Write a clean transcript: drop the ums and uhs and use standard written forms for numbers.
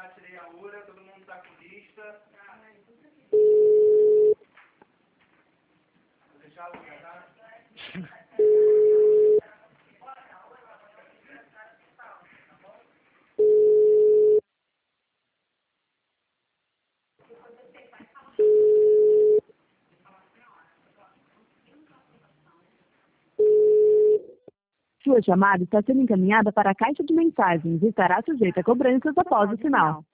Já tirei a URA, todo mundo tá com lista. Vou deixar a URA, tá? Sua chamada está sendo encaminhada para a caixa de mensagens e estará sujeita a cobranças após o sinal.